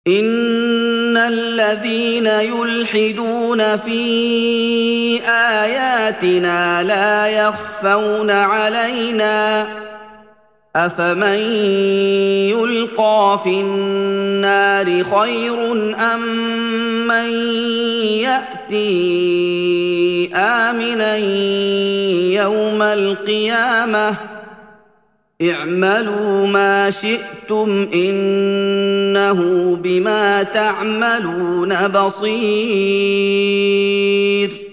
إِنَّ الَّذِينَ يُلْحِدُونَ فِي آيَاتِنَا لَا يَخْفَوْنَ عَلَيْنَا ۗ أَفَمَن يُلْقَىٰ فِي النَّارِ خَيْرٌ أَم مَّن يَأْتِي آمِنًا يَوْمَ الْقِيَامَةِ ۚ اعْمَلُوا مَا شِئْتُمْ ۖ إِنَّهُ بِمَا تَعْمَلُونَ بَصِيرٌ